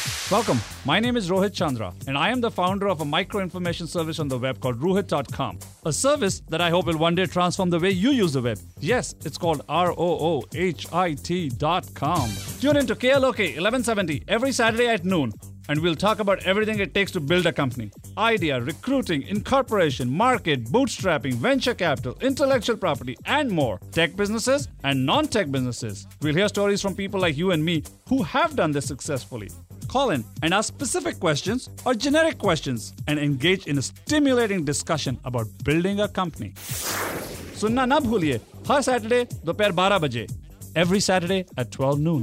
Welcome. My name is Rohit Chandra, and I am the founder of a micro-information service on the web called Rohit.com. A service that I hope will one day transform the way you use the web. Yes, it's called ROOHIT.com. Tune in to KLOK 1170 every Saturday at noon, and we'll talk about everything it takes to build a company. Idea, recruiting, incorporation, market, bootstrapping, venture capital, intellectual property, and more. Tech businesses and non-tech businesses. We'll hear stories from people like you and me who have done this successfully. Call in and ask specific questions or generic questions and engage in a stimulating discussion about building a company. सुनना ना भूलिए हर Saturday दोपहर 12 बजे. Every Saturday at 12 noon.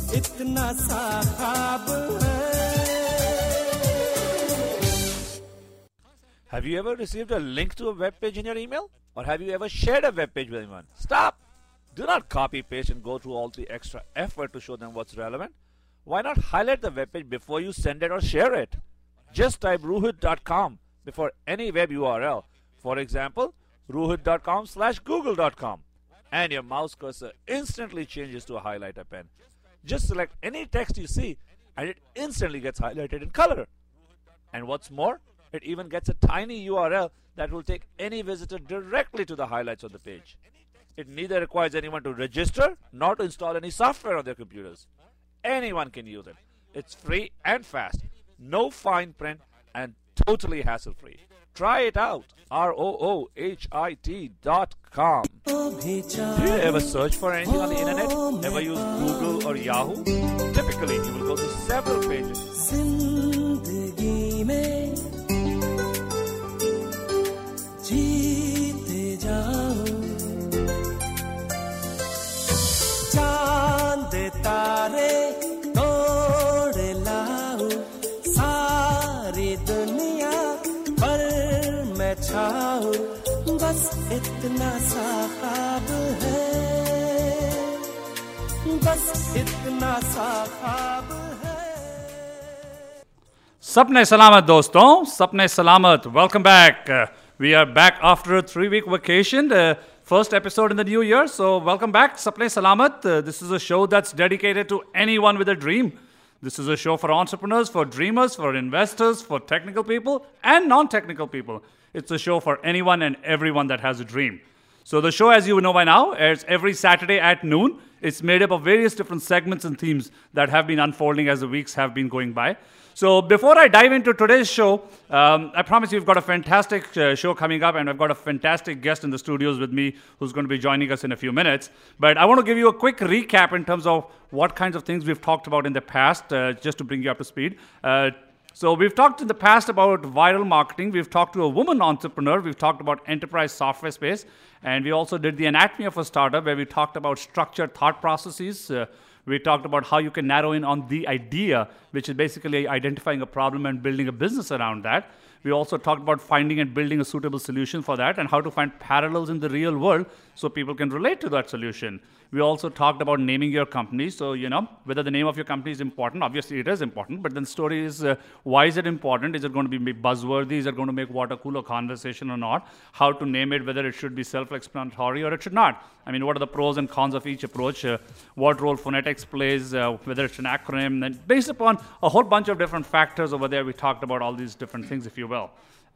Have you ever received a link to a web page in your email? Or have you ever shared a web page with anyone? Stop! Do not copy paste and go through all the extra effort to show them what's relevant. Why not highlight the web page before you send it or share it? Just type Rohit.com before any web URL. For example, Rohit.com/Google.com. And your mouse cursor instantly changes to a highlighter pen. Just select any text you see and it instantly gets highlighted in color. And what's more, it even gets a tiny URL that will take any visitor directly to the highlights on the page. It neither requires anyone to register nor to install any software on their computers. Anyone can use it. It's free and fast, no fine print, and totally hassle-free. Try it out. ROOHIT.com. Do you ever search for anything on the internet? Ever use Google or Yahoo? Typically, you will go to several pages. बस इतना सा ख्वाब है बस इतना सा ख्वाब है Sapne Salamat doston, Sapne Salamat. Welcome back. We are back after a 3-week vacation. First episode in the new year. So welcome back, Sapne Salamat. This is a show that's dedicated to anyone with a dream. This is a show for entrepreneurs, for dreamers, for investors, for technical people and non-technical people. It's a show for anyone and everyone that has a dream. So the show, as you know by now, airs every Saturday at noon. It's made up of various different segments and themes that have been unfolding as the weeks have been going by. So before I dive into today's show, I promise you we've got a fantastic show coming up, and I've got a fantastic guest in the studios with me who's going to be joining us in a few minutes. But I want to give you a quick recap in terms of what kinds of things we've talked about in the past, just to bring you up to speed. So we've talked in the past about viral marketing. We've talked to a woman entrepreneur. We've talked about enterprise software space. And we also did the anatomy of a startup, where we talked about structured thought processes. We talked about how you can narrow in on the idea, which is basically identifying a problem and building a business around that. We also talked about finding and building a suitable solution for that, and how to find parallels in the real world so people can relate to that solution. We also talked about naming your company. So, whether the name of your company is important. Obviously, it is important. But then the story is, why is it important? Is it going to be buzzworthy? Is it going to make water cooler conversation or not? How to name it, whether it should be self-explanatory or it should not. I mean, what are the pros and cons of each approach? What role phonetics plays, whether it's an acronym. And based upon a whole bunch of different factors over there, we talked about all these different things, if you will.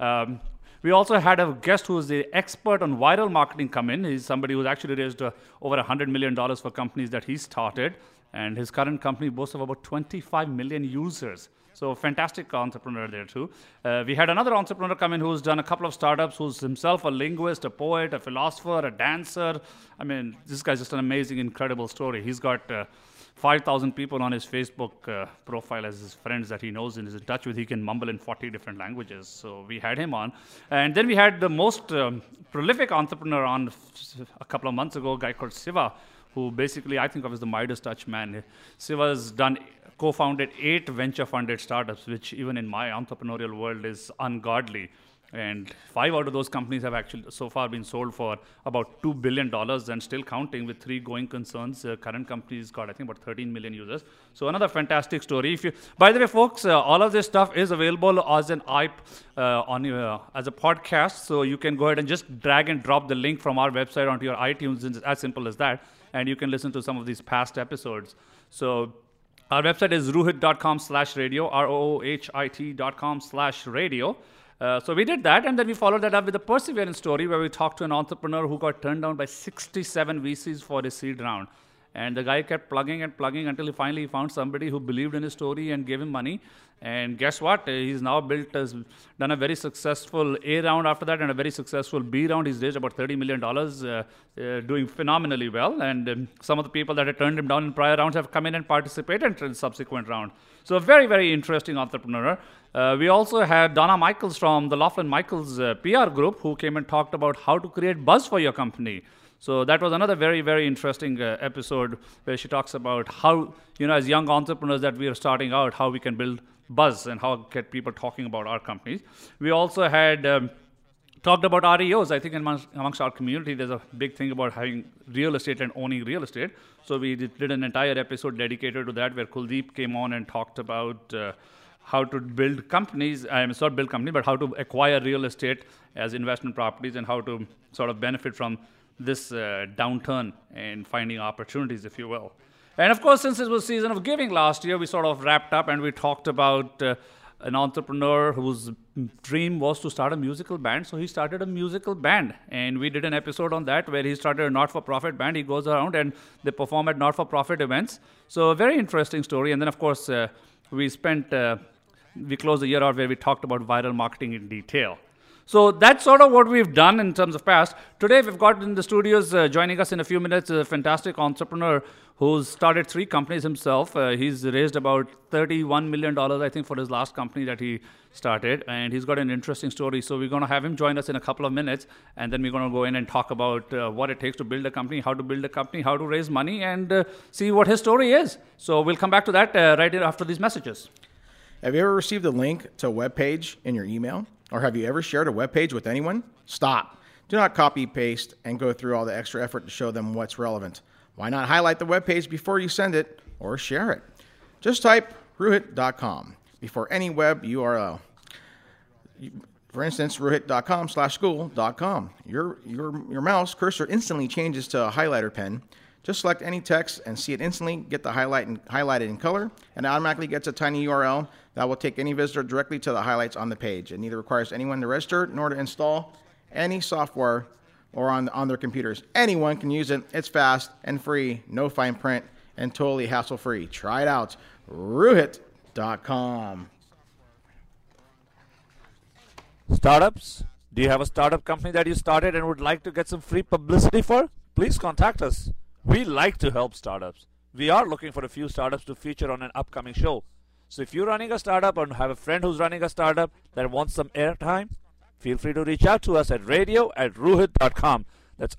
We also had a guest who is the expert on viral marketing come in. He's somebody who's actually raised over $100 million for companies that he started. And his current company boasts of about 25 million users. So a fantastic entrepreneur there too. We had another entrepreneur come in who's done a couple of startups, who's himself a linguist, a poet, a philosopher, a dancer. I mean, this guy's just an amazing, incredible story. He's got 5,000 people on his Facebook profile as his friends that he knows and is in touch with. He can mumble in 40 different languages. So we had him on. And then we had the most prolific entrepreneur on a couple of months ago, a guy called Siva, who basically I think of as the Midas touch man. Siva's co-founded 8 venture-funded startups, which even in my entrepreneurial world is ungodly. And 5 out of those companies have actually so far been sold for about $2 billion and still counting, with 3 going concerns. Current company's got, I think, about 13 million users. So another fantastic story. By the way, folks, all of this stuff is available as an as a podcast. So you can go ahead and just drag and drop the link from our website onto your iTunes. It's as simple as that. And you can listen to some of these past episodes. So Our website is roohit.com/radio, ROOHIT.com/radio. So we did that, and then we followed that up with a perseverance story where we talked to an entrepreneur who got turned down by 67 VCs for his seed round. And the guy kept plugging and plugging until he finally found somebody who believed in his story and gave him money. And guess what? He's now done a very successful A round after that and a very successful B round. He's raised about $30 million, doing phenomenally well. And some of the people that had turned him down in prior rounds have come in and participated in the subsequent round. So a very, very interesting entrepreneur. We also had Donna Michaels from the Laughlin Michaels PR group who came and talked about how to create buzz for your company. So that was another very, very interesting episode where she talks about how, as young entrepreneurs that we are starting out, how we can build buzz and how get people talking about our companies. We also had talked about REOs. I think amongst our community, there's a big thing about having real estate and owning real estate. So we did an entire episode dedicated to that where Kuldeep came on and talked about how to build companies, not build companies, but how to acquire real estate as investment properties and how to sort of benefit from this downturn and finding opportunities, if you will. And of course, since it was season of giving last year, we sort of wrapped up and we talked about an entrepreneur whose dream was to start a musical band. So he started a musical band, and we did an episode on that where he started a not-for-profit band. He goes around and they perform at not-for-profit events. So a very interesting story. And then, of course, we closed the year out where we talked about viral marketing in detail. So that's sort of what we've done in terms of past. Today we've got in the studios joining us in a few minutes a fantastic entrepreneur who's started 3 companies himself. He's raised about $31 million, I think, for his last company that he started. And he's got an interesting story. So we're going to have him join us in a couple of minutes. And then we're going to go in and talk about what it takes to build a company, how to build a company, how to raise money, and see what his story is. So we'll come back to that right after these messages. Have you ever received a link to a web page in your email? Or have you ever shared a web page with anyone? Stop. Do not copy, paste, and go through all the extra effort to show them what's relevant. Why not highlight the web page before you send it or share it? Just type roohit.com before any web URL. For instance, roohit.com/school.com. Your mouse cursor instantly changes to a highlighter pen. Just select any text and see it instantly get the highlighted in color, and it automatically gets a tiny URL that will take any visitor directly to the highlights on the page. It neither requires anyone to register nor to install any software or on their computers. Anyone can use it. It's fast and free, no fine print, and totally hassle-free. Try it out. Roohit.com. Startups? Do you have a startup company that you started and would like to get some free publicity for? Please contact us. We like to help startups. We are looking for a few startups to feature on an upcoming show. So if you're running a startup or have a friend who's running a startup that wants some airtime, feel free to reach out to us at radio@roohit.com. That's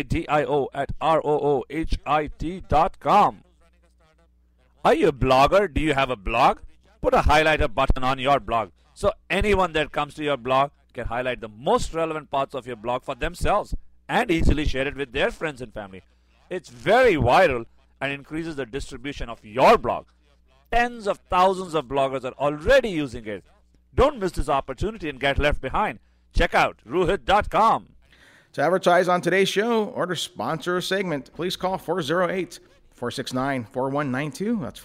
RADIO@ROOHIT.com. Are you a blogger? Do you have a blog? Put a highlighter button on your blog so anyone that comes to your blog can highlight the most relevant parts of your blog for themselves and easily share it with their friends and family. It's very viral and increases the distribution of your blog. Tens of thousands of bloggers are already using it. Don't miss this opportunity and get left behind. Check out roohit.com. To advertise on today's show or to sponsor a segment, please call 408-469-4192. That's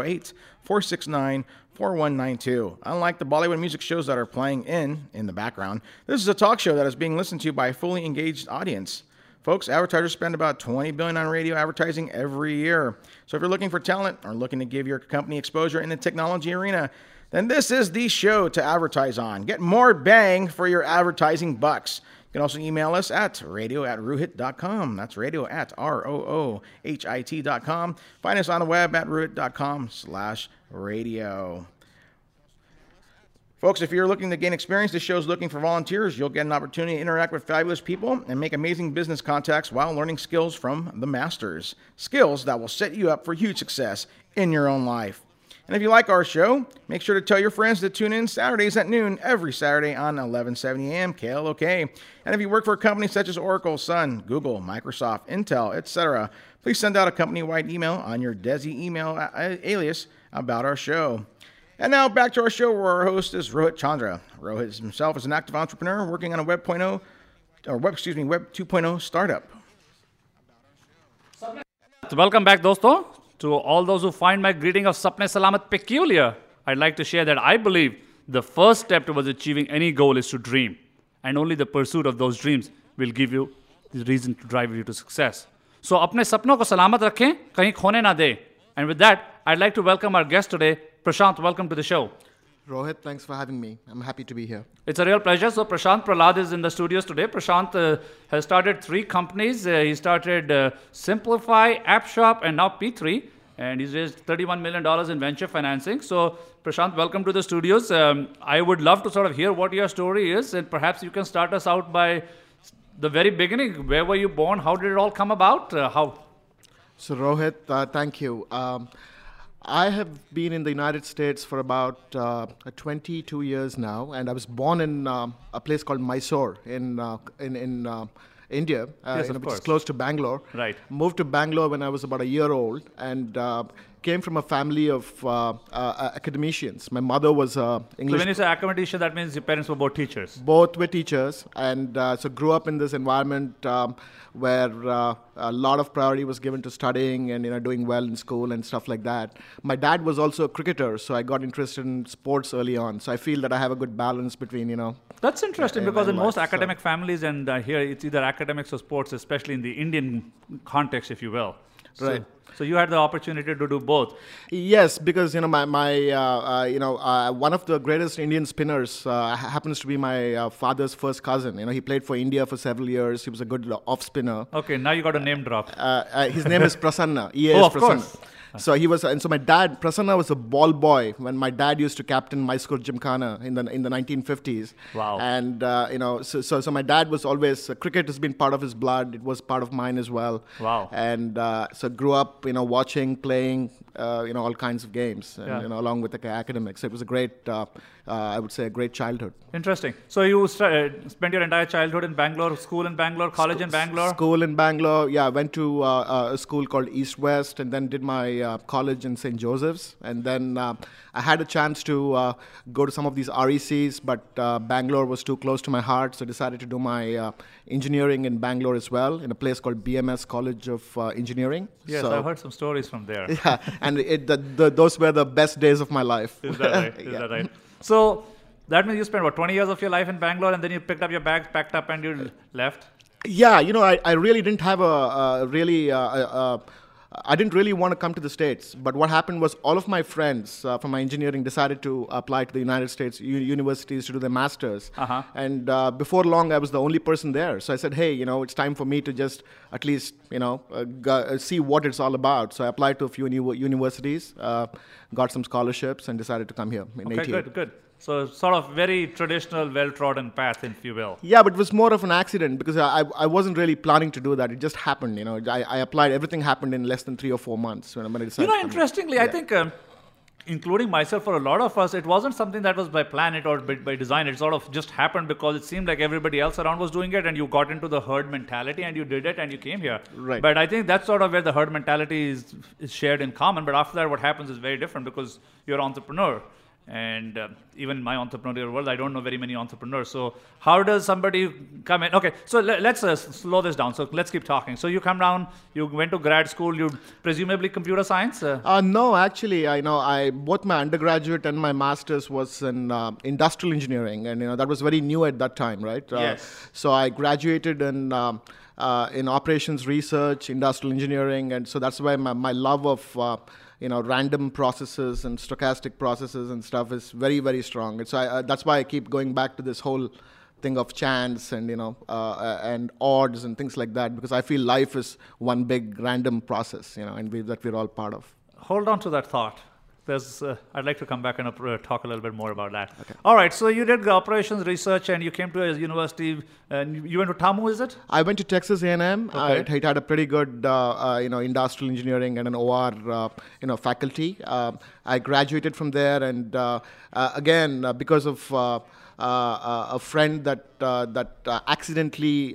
408-469-4192. Unlike the Bollywood music shows that are playing in the background, this is a talk show that is being listened to by a fully engaged audience. Folks, advertisers spend about $20 billion on radio advertising every year. So if you're looking for talent or looking to give your company exposure in the technology arena, then this is the show to advertise on. Get more bang for your advertising bucks. You can also email us at radio@roohit.com. That's radio@ROOHIT.com. Find us on the web at roohit.com/radio. Folks, if you're looking to gain experience, this show is looking for volunteers. You'll get an opportunity to interact with fabulous people and make amazing business contacts while learning skills from the masters. Skills that will set you up for huge success in your own life. And if you like our show, make sure to tell your friends to tune in Saturdays at noon every Saturday on 1170 AM KLOK. And if you work for companies such as Oracle, Sun, Google, Microsoft, Intel, etc., please send out a company-wide email on your DESI email alias about our show. And now back to our show where our host is Rohit Chandra. Rohit himself is an active entrepreneur working on a Web 2.0 startup. Welcome back, दोस्तों. To all those who find my greeting of Sapne Salamat peculiar, I'd like to share that I believe the first step towards achieving any goal is to dream. And only the pursuit of those dreams will give you the reason to drive you to success. So, अपने सपनों को सलामत रखें, कहीं खोने ना दे. And with that, I'd like to welcome our guest today, Prashant. Welcome to the show. Rohit, thanks for having me. I'm happy to be here. It's a real pleasure. So Prashant Prahlad is in the studios today. Prashant has started 3 companies. He started Simplify, App Shop, and now P3. And he's raised $31 million in venture financing. So Prashant, welcome to the studios. I would love to sort of hear what your story is. And perhaps you can start us out by the very beginning. Where were you born? How did it all come about? So Rohit, thank you. I have been in the United States for about 22 years now, and I was born in a place called Mysore in India, Yes, of which course. is close to Bangalore. Right. Moved to Bangalore when I was about a year old, and came from a family of academicians. My mother was So English. when you say accommodation, that means your parents were both teachers. Both were teachers, and so grew up in this environment where a lot of priority was given to studying and doing well in school and stuff like that. My dad was also a cricketer, so I got interested in sports early on. So I feel that I have a good balance between That's interesting because in life, most so- academic families, and here it's either academics or sports, especially in the Indian context, if you will. Right. So you had the opportunity to do both. Yes, because my one of the greatest Indian spinners happens to be my father's first cousin. He played for India for several years. He was a good off spinner. Okay, now you got a name drop. His name is Prasanna. EAS Oh, of Prasanna. course. So he was, and so my dad, Prasanna, was a ball boy when my dad used to captain Mysore Gymkhana in the 1950s. Wow. And so my dad was always cricket has been part of his blood. It was part of mine as well. Wow. And so grew up, watching, playing, all kinds of games, and, Yeah. along with the academics. So it was a great, I would say, a great childhood. Interesting. So you spent your entire childhood in Bangalore, school in Bangalore, college in Bangalore. School in Bangalore, yeah. I went to a school called East West, and then did my college in St. Joseph's. And then I had a chance to go to some of these RECs, but Bangalore was too close to my heart, so I decided to do my engineering in Bangalore as well, in a place called BMS College of Engineering. Yes, So- I've heard some stories from there. Yeah, and those were the best days of my life. Is that right? Is that right? So that means you spent, 20 years of your life in Bangalore, and then you picked up your bags, packed up, and you left? Yeah, I really didn't have I didn't really want to come to the States. But what happened was all of my friends from my engineering decided to apply to the United States universities to do their masters. Uh-huh. And before long, I was the only person there. So I said, hey, it's time for me to just at least, see what it's all about. So I applied to a few universities, got some scholarships, and decided to come here in Okay, 88. good. So sort of very traditional, well-trodden path, if you will. Yeah, but it was more of an accident because I wasn't really planning to do that. It just happened, I applied. Everything happened in less than 3 or 4 months when I decided. to come here. Interestingly, I think, including myself, for a lot of us, it wasn't something that was by plan or by design. It sort of just happened because it seemed like everybody else around was doing it, and you got into the herd mentality, and you did it, and you came here. Right. But I think that's sort of where the herd mentality is shared in common. But after that, what happens is very different because you're an entrepreneur. And even in my entrepreneurial world, I don't know very many entrepreneurs. So how does somebody come in? Okay, so let's slow this down. So let's keep talking. So you come down, you went to grad school, you presumably computer science? No, actually, I both my undergraduate and my master's was in industrial engineering, and that was very new at that time, right? Yes. So I graduated in operations research, industrial engineering, and so that's why my love of random processes and stochastic processes and stuff is very, very strong. And so that's why I keep going back to this whole thing of chance and and odds and things like that, because I feel life is one big random process, and that we're all part of. Hold on to that thought. I'd like to come back and talk a little bit more about that. Okay. All right, so you did operations research and you came to a university, and you went to TAMU, is it? I went to Texas A&M. Okay. It had a pretty good, industrial engineering and an OR, faculty. I graduated from there, and again, because of a friend that accidentally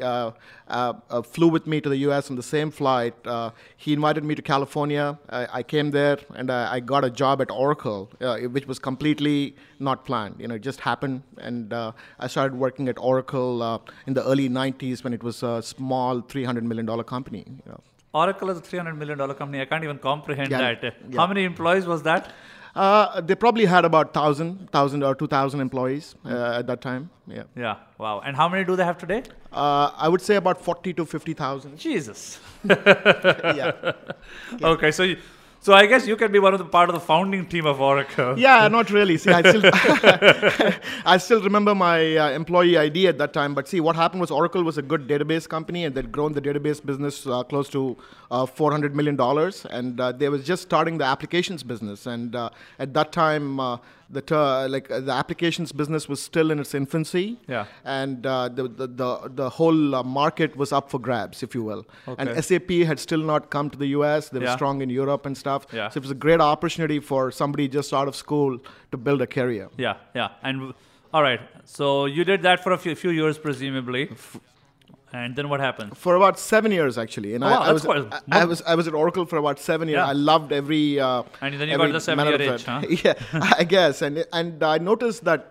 flew with me to the U.S. on the same flight. He invited me to California. I came there, and I got a job at Oracle, which was completely not planned. It just happened, and I started working at Oracle in the early 90s when it was a small $300 million company. Oracle is a $300 million company. I can't even comprehend Yeah, that. yeah. How many employees was that? They probably had about 1,000 or 2,000 employees at that time. Yeah. Yeah, wow. And how many do they have today? I would say about 40 to 50,000. Jesus. Yeah. Okay, so I guess you can be one of the part of the founding team of Oracle. Yeah, not really. See, I still remember my employee ID at that time. But see, what happened was Oracle was a good database company, and they'd grown the database business close to $400 million. And they was just starting the applications business. And at that time, the applications business was still in its infancy. Yeah. And the whole market was up for grabs, if you will. Okay. And SAP had still not come to the US. They were Yeah. strong in Europe and stuff. Yeah. So it was a great opportunity for somebody just out of school to build a career. Yeah, yeah. And all right, so you did that for a few years, presumably. And then what happened? For about 7 years, actually. And Oh, wow, I that's was quite- I was at Oracle for about 7 years. Yeah. I loved every. And then you got every the 7-year minute of itch, it. huh? Yeah, I guess. And I noticed that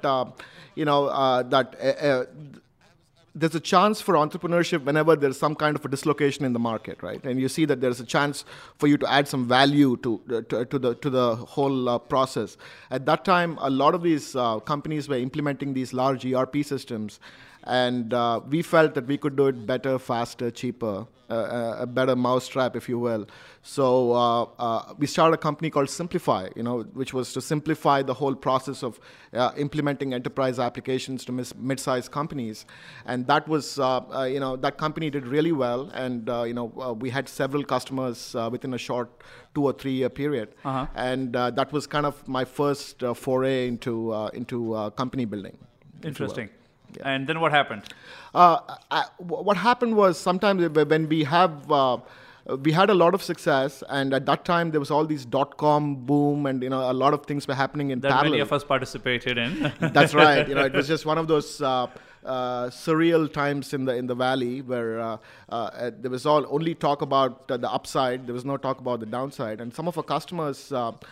there's a chance for entrepreneurship whenever there's some kind of a dislocation in the market, right? And you see that there's a chance for you to add some value to the whole process. At that time, a lot of these companies were implementing these large ERP systems, and we felt that we could do it better, faster, cheaper, a better mousetrap, if you will. So we started a company called Simplify, which was to simplify the whole process of implementing enterprise applications to mid-sized companies. And that was, that company did really well. And, we had several customers within a short 2 or 3 year period. Uh-huh. And that was kind of my first foray into company building. if you will. Interesting. And then what happened? What happened was sometimes when we had a lot of success, and at that time there was all these .com boom, and a lot of things were happening in That parallel. many of us participated in. That's right. It was just one of those surreal times in the valley where there was only talk about the upside. There was no talk about the downside, and some of our customers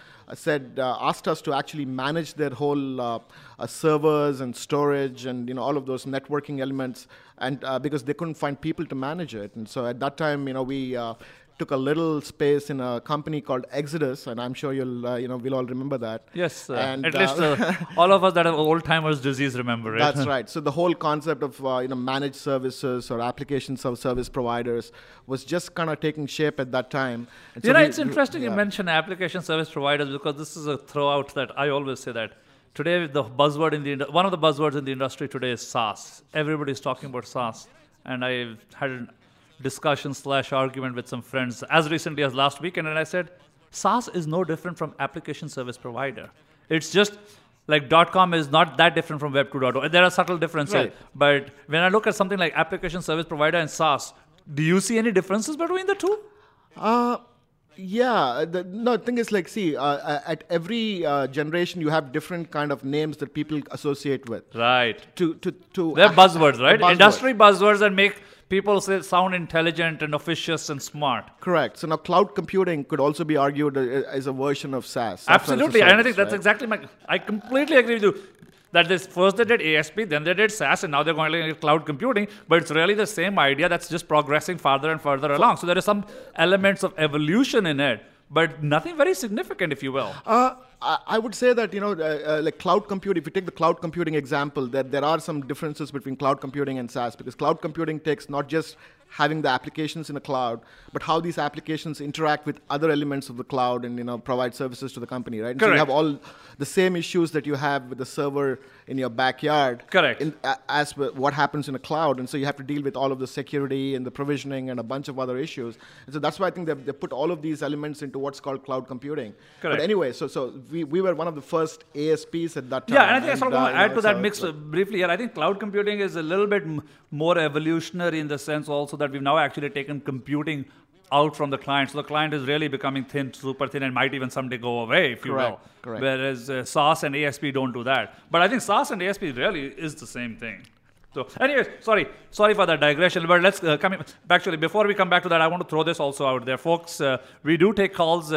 asked us to actually manage their whole servers and storage and all of those networking elements, and because they couldn't find people to manage it. And so at that time, we took a little space in a company called Exodus, and I'm sure we'll all remember that. Yes, And, at least all of us that have old-timers disease remember it. That's right. So the whole concept of managed services or applications of service providers was just kind of taking shape at that time. And so It's interesting you yeah. mention application service providers, because this is a throwout that I always say that today the buzzword one of the buzzwords in the industry today is SaaS. Everybody's talking about SaaS, and I had a discussion/argument with some friends as recently as last weekend, and I said SaaS is no different from application service provider. It's just like .com is not that different from Web 2.0. There are subtle differences, Right. but when I look at something like application service provider and SaaS, do you see any differences between the two? Yeah, the thing is at every generation you have different kind of names that people associate with. Right. They're buzzwords, right? Buzzwords. Industry buzzwords that make people sound intelligent and officious and smart. Correct. So now cloud computing could also be argued as a version of SaaS. software as a Absolutely. And I service, think that's right? exactly I completely agree with you. That first they did ASP, then they did SaaS, and now they're going to cloud computing. But it's really the same idea that's just progressing farther and further along. So there are some elements of evolution in it, but nothing very significant, if you will. I would say that like cloud compute. If you take the cloud computing example, that there are some differences between cloud computing and SaaS, because cloud computing takes not just having the applications in a cloud, but how these applications interact with other elements of the cloud and provide services to the company, right? And so you Correct. have all the same issues that you have with the server in your backyard. Correct. As what happens in a cloud, and so you have to deal with all of the security and the provisioning and a bunch of other issues. And so that's why I think they put all of these elements into what's called cloud computing. Correct. But anyway, so we were one of the first ASPs at that time. Yeah, and I think I sort of want to add to that so mix briefly here. I think cloud computing is a little bit more evolutionary in the sense also that we've now actually taken computing out from the client. So the client is really becoming thin, super thin, and might even someday go away, if you will. Correct. Whereas SaaS and ASP don't do that. But I think SaaS and ASP really is the same thing. So anyways, sorry for that digression, but let's come in. Actually, before we come back to that, I want to throw this also out there. Folks, we do take calls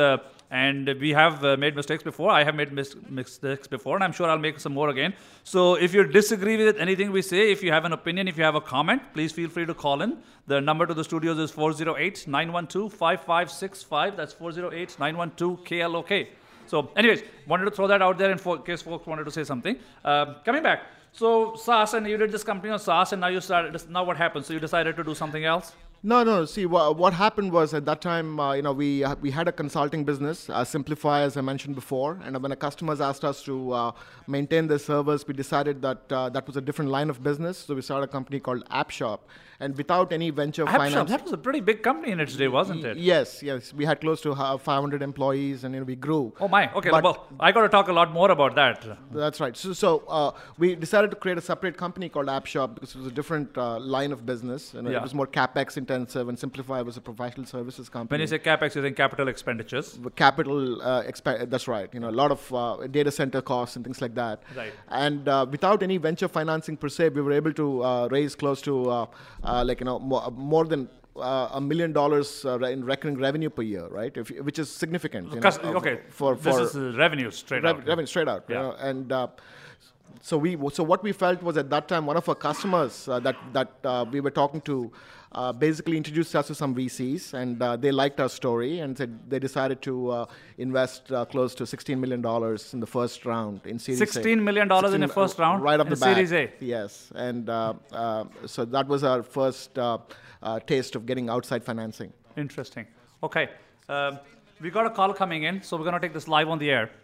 And we have made mistakes before. I have made mistakes before, and I'm sure I'll make some more again. So if you disagree with anything we say, if you have an opinion, if you have a comment, please feel free to call in. The number to the studios is 408-912-5565. That's 408-912-KLOK. So anyways, wanted to throw that out there in case folks wanted to say something. Coming back. So SaaS, and you did this company on SaaS, and now you started. Now what happened? So you decided to do something else? No. See, what happened was at that time, we had a consulting business, Simplify, as I mentioned before, and when the customers asked us to maintain their servers, we decided that that was a different line of business. So we started a company called AppShop, and without any venture finance. That was a pretty big company in its day, wasn't it? Yes. We had close to 500 employees, and we grew. Oh my. Okay. Well, I got to talk a lot more about that. That's right. So we decided to create a separate company called AppShop because it was a different line of business, and it was more capex intensive, and Simplify was a professional services company. When you say capex, you think capital expenditures? That's right. A lot of data center costs and things like that. Right. And without any venture financing per se, we were able to raise close to more than $1 million in recurring revenue per year, right? Which is significant. This is revenue straight out. Revenue straight out. Yeah. So what we felt was at that time one of our customers that we were talking to basically introduced us to some VCs, and they liked our story and said they decided to invest close to $16 million in the first round in Series A. $16 million in the first round? Right off the bat. Series A? Yes. And so that was our first taste of getting outside financing. Interesting. Okay. We got a call coming in, so we're going to take this live on the air.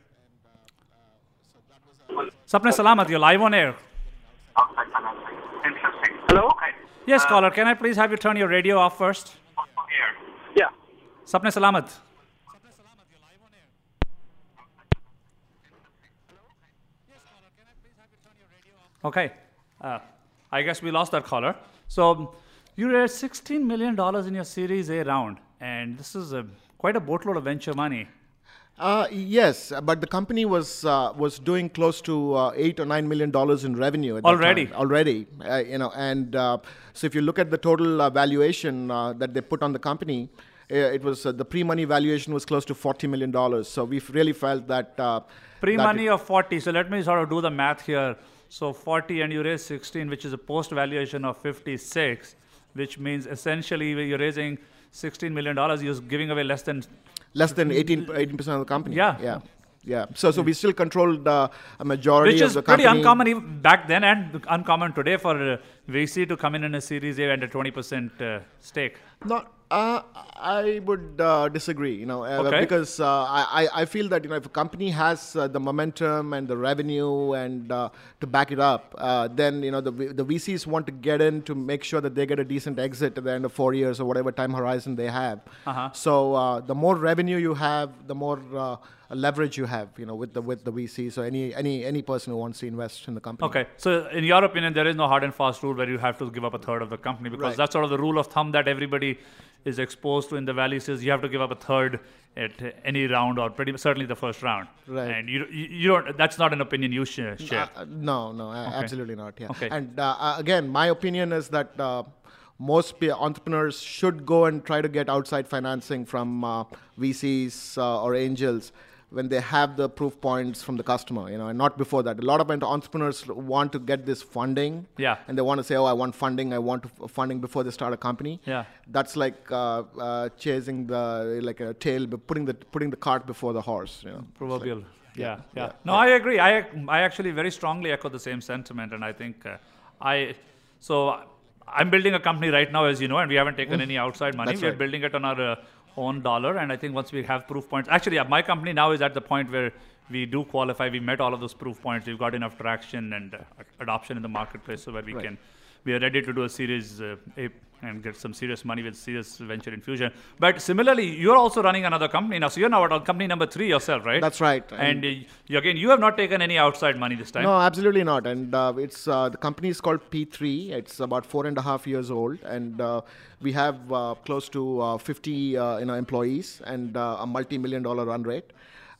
Sapne Salamat, you're live on air. Outside financing. Interesting. Hello? Yes, caller. Can I please have you turn your radio off first? Yeah. Sapne Salamat. Okay. I guess we lost that caller. So you raised $16 million in your Series A round, and this is quite a boatload of venture money. Yes, but the company was doing close to $8 or $9 million in revenue at already. That time. Already, and so if you look at the total valuation that they put on the company, it was the pre-money valuation was close to $40 million. So we really felt that pre-money of 40. So let me sort of do the math here. So 40, and you raise 16, which is a post-valuation of 56, which means essentially you're raising $16 million. You're giving away less than 18% of the company. Yeah. So we still controlled a majority of the company. Which is pretty uncommon even back then and uncommon today for VC to come in a Series A and a 20% stake. No, I would disagree. Okay. Because I feel that if a company has the momentum and the revenue and to back it up, then the VCs want to get in to make sure that they get a decent exit at the end of 4 years or whatever time horizon they have. So the more revenue you have, the more leverage you have, with the VC. So any person who wants to invest in the company. Okay. So in your opinion, there is no hard and fast rule where you have to give up a third of the company, because that's sort of the rule of thumb that everybody is exposed to in the Valley. Says you have to give up a third at any round, or certainly the first round. Right. And you don't. That's not an opinion you share. No, absolutely not. Yeah. Okay. And again, my opinion is that most entrepreneurs should go and try to get outside financing from VCs or angels when they have the proof points from the customer, and not before that. A lot of entrepreneurs want to get this funding, and they want to say, "Oh, I want funding. I want funding before they start a company." Yeah, that's like chasing a tail, putting the cart before the horse. Proverbial. Like, yeah. No, I agree. I actually very strongly echo the same sentiment, and I think I'm building a company right now, as you know, and we haven't taken any outside money. We're building it on our own dollar, and I think once we have proof points, actually my company now is at the point where we do qualify. We met all of those proof points. We've got enough traction and adoption in the marketplace so that we are ready to do a Series A and get some serious money with serious venture infusion. But similarly, you're also running another company now. So you're now at company number 3 yourself, right? That's right. And you have not taken any outside money this time. No, absolutely not. And it's the company is called P3. It's about 4.5 years old, and we have close to 50 employees and a multi-million-dollar run rate.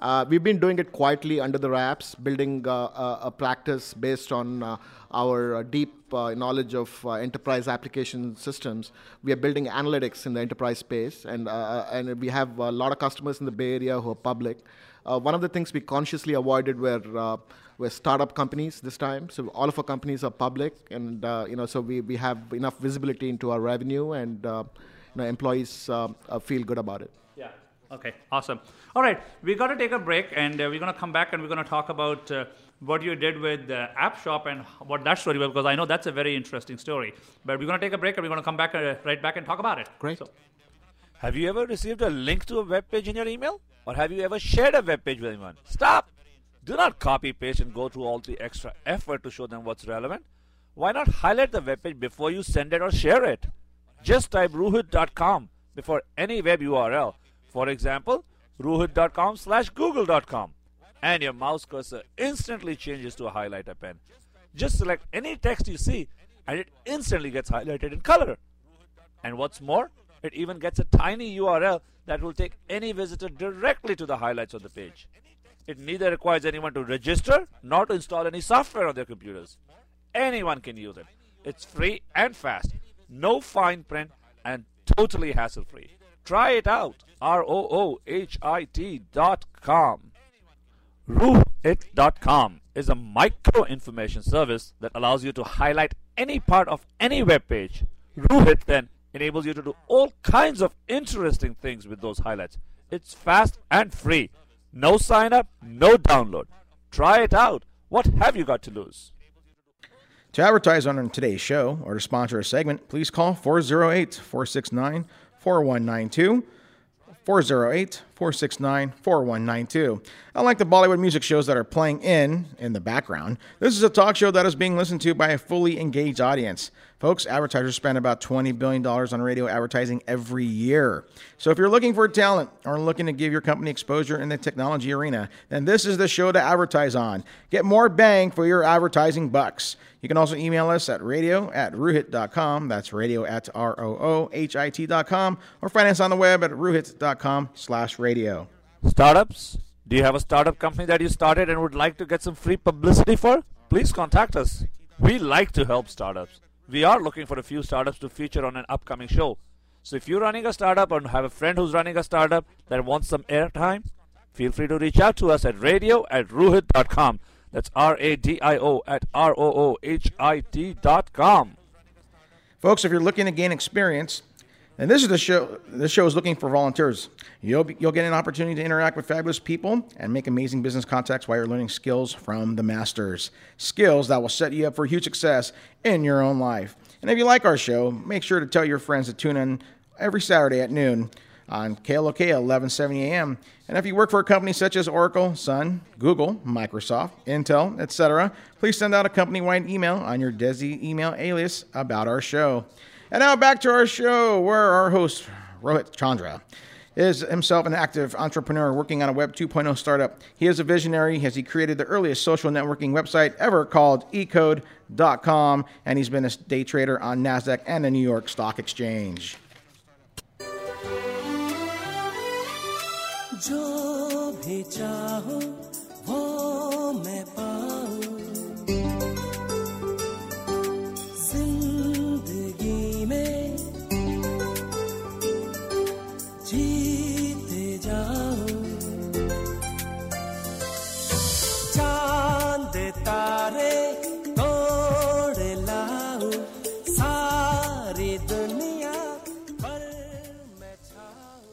We've been doing it quietly under the wraps, building a practice based on our deep knowledge of enterprise application systems. We are building analytics in the enterprise space, and we have a lot of customers in the Bay Area who are public. One of the things we consciously avoided were startup companies this time. So all of our companies are public, and so we have enough visibility into our revenue, and employees feel good about it. Yeah. Okay. Awesome. All right. We got to take a break, and we're going to come back, and we're going to talk about what you did with App Shop and what that story was, because I know that's a very interesting story. But we're going to take a break, and we're going to come back right back and talk about it. Great. So, Have you ever received a link to a web page in your email? Or have you ever shared a web page with anyone? Stop! Do not copy, paste, and go through all the extra effort to show them what's relevant. Why not highlight the web page before you send it or share it? Just type ruhit.com before any web URL. For example, ruhit.com/google.com. And your mouse cursor instantly changes to a highlighter pen. Just select any text you see, and it instantly gets highlighted in color. And what's more, it even gets a tiny URL that will take any visitor directly to the highlights of the page. It neither requires anyone to register nor to install any software on their computers. Anyone can use it. It's free and fast, no fine print, and totally hassle-free. Try it out. ROOHIT.com. Ruhit.com is a micro-information service that allows you to highlight any part of any web page. Ruhit then enables you to do all kinds of interesting things with those highlights. It's fast and free. No sign up, no download. Try it out. What have you got to lose? To advertise on today's show or to sponsor a segment, please call 408-469-4192. 408-469-4192. Unlike the Bollywood music shows that are playing in the background, this is a talk show that is being listened to by a fully engaged audience. Folks, advertisers spend about $20 billion on radio advertising every year. So if you're looking for talent or looking to give your company exposure in the technology arena, then this is the show to advertise on. Get more bang for your advertising bucks. You can also email us at radio@ruhit.com. That's radio@ROOHIT.com, or find us on the web at ruhit.com/radio. Startups? Do you have a startup company that you started and would like to get some free publicity for? Please contact us. We like to help startups. We are looking for a few startups to feature on an upcoming show. So if you're running a startup or have a friend who's running a startup that wants some airtime, feel free to reach out to us at radio@ruhit.com. That's RADIO@ROOHIT.com. Folks, if you're looking to gain experience, and this is the show. This show is looking for volunteers. You'll get an opportunity to interact with fabulous people and make amazing business contacts while you're learning skills from the masters. Skills that will set you up for huge success in your own life. And if you like our show, make sure to tell your friends to tune in every Saturday at noon on KLOK 1170 AM. And if you work for a company such as Oracle, Sun, Google, Microsoft, Intel, etc., please send out a company-wide email on your Desi email alias about our show. And now back to our show, where our host, Rohit Chandra, is himself an active entrepreneur working on a Web 2.0 startup. He is a visionary as he created the earliest social networking website ever called eCode.com, and he's been a day trader on NASDAQ and the New York Stock Exchange. जो भी चाहो वो मैं पाऊं जिंदगी में जीते जाओ चांद तारे तोड़ लाओ सारी दुनिया पर मैं छाऊं.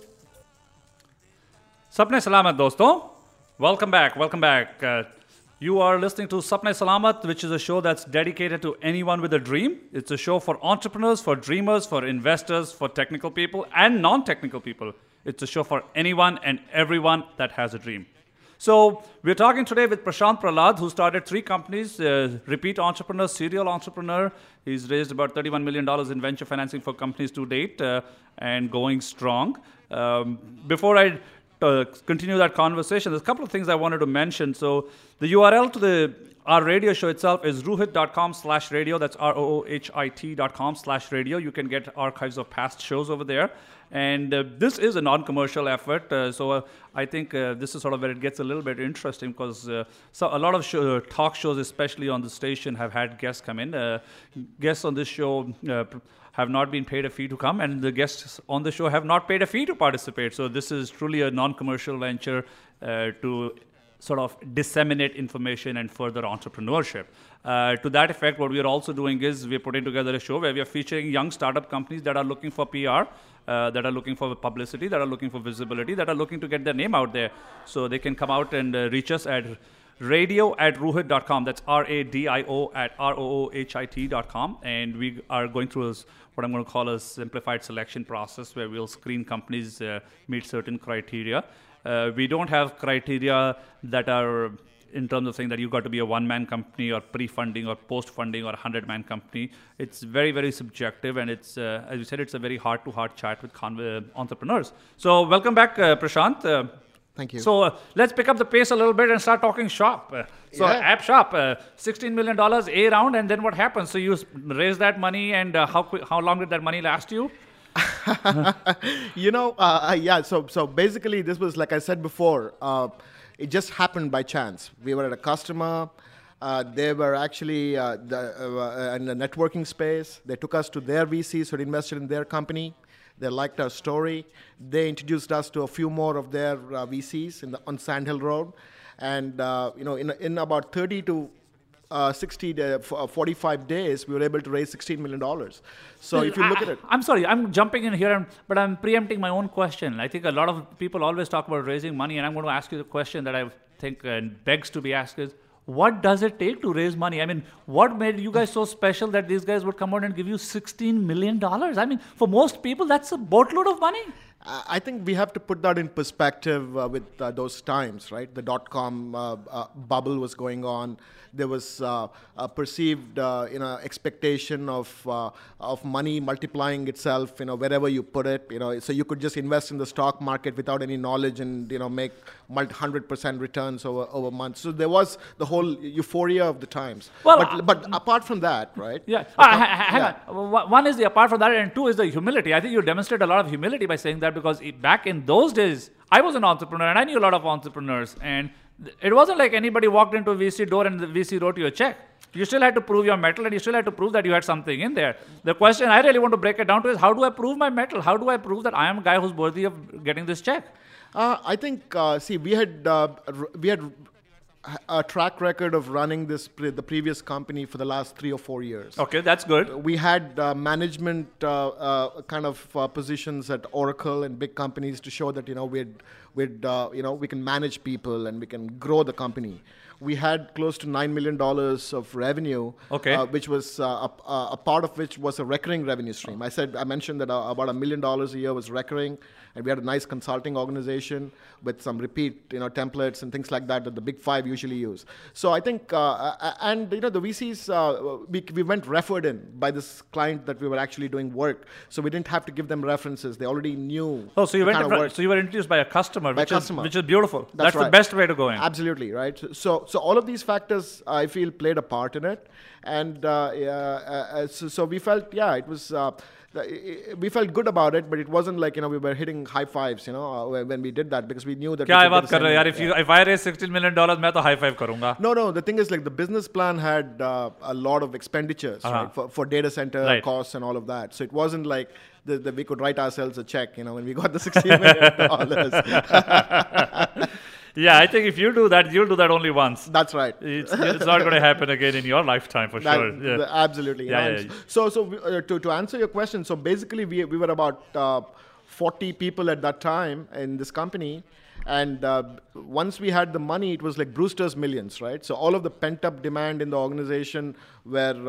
Sapne Salamat, dosto. Welcome back. You are listening to Sapne Salamat, which is a show that's dedicated to anyone with a dream. It's a show for entrepreneurs, for dreamers, for investors, for technical people, and non-technical people. It's a show for anyone and everyone that has a dream. So we're talking today with Prashant Prahlad, who started 3 companies, repeat entrepreneur, serial entrepreneur. He's raised about $31 million in venture financing for companies to date and going strong. Before I continue that conversation, there's a couple of things I wanted to mention. So the URL to the our radio show itself is roohit.com/radio. That's ROOHIT.com/radio. You can get archives of past shows over there. And this is a non-commercial effort. So I think this is sort of where it gets a little bit interesting because so a lot of talk shows, especially on the station, have had guests come in. Guests on this show have not been paid a fee to come, and the guests on the show have not paid a fee to participate. So this is truly a non-commercial venture to sort of disseminate information and further entrepreneurship. To that effect, what we are also doing is we're putting together a show where we are featuring young startup companies that are looking for PR, that are looking for publicity, that are looking for visibility, that are looking to get their name out there. So they can come out and reach us at radio@roohit.com. That's radio@roohit.com. And we are going through what I'm going to call a simplified selection process where we'll screen companies meet certain criteria. We don't have criteria that are in terms of saying that you've got to be a one-man company or pre-funding or post-funding or a 100-man company. It's very, very subjective, and it's, as you said, it's a very heart-to-heart chat with entrepreneurs. So welcome back, Prashant. Thank you. So let's pick up the pace a little bit and start talking shop. App Shop, $16 million A round, and then what happens? So you raise that money, and how long did that money last you? So basically, this was, like I said before, it just happened by chance. We were at a customer. They were actually in the networking space. They took us to their VCs who had invested in their company. They liked our story. They introduced us to a few more of their VCs on Sand Hill Road. And, in about 30 to 45 days, we were able to raise $16 million. So if you look at it... I'm sorry, I'm jumping in here, but I'm preempting my own question. I think a lot of people always talk about raising money, and I'm going to ask you the question that I think begs to be asked is, what does it take to raise money? I mean, what made you guys so special that these guys would come out and give you $16 million? I mean, for most people, that's a boatload of money. I think we have to put that in perspective with those times, right? The dot-com bubble was going on. There was a perceived, expectation of money multiplying itself, wherever you put it. So you could just invest in the stock market without any knowledge and make 100% returns over months. So there was the whole euphoria of the times. Well, but apart from that, right? Yeah. Hang on. One is the apart from that, and two is the humility. I think you demonstrate a lot of humility by saying that because back in those days, I was an entrepreneur and I knew a lot of entrepreneurs, and it wasn't like anybody walked into a VC door and the VC wrote you a check. You still had to prove your mettle, and you still had to prove that you had something in there. The question I really want to break it down to is, how do I prove my mettle? How do I prove that I am a guy who's worthy of getting this check? I think, we had a track record of running the previous company for the last 3 or 4 years. Okay, that's good. We had management positions at Oracle and big companies to show that we can manage people and we can grow the company. We had close to $9 million of revenue, which was a part of which was a recurring revenue stream. I mentioned that about $1 million a year was recurring, and we had a nice consulting organization with some repeat templates and things like that the big five usually use. So I think, the VCs, we went referred in by this client that we were actually doing work, so we didn't have to give them references. They already knew. Oh, so you were introduced by a customer, which is beautiful. That's right. The best way to go in. Absolutely, right. So all of these factors, I feel, played a part in it, and so we felt, it was. We felt good about it, but it wasn't like we were hitting high fives, when we did that, because we knew that. If I raise $16 million, मैं तो high five करूँगा. No. The thing is, like, the business plan had a lot of expenditures, right, for data center costs and all of that. So it wasn't like that we could write ourselves a check, when we got the $16 million. Yeah, I think if you do that, you'll do that only once. That's right. It's not going to happen again in your lifetime, for sure. Yeah. Absolutely. So to answer your question, so basically we were about 40 people at that time in this company. And once we had the money, it was like Brewster's Millions, right? So all of the pent-up demand in the organization were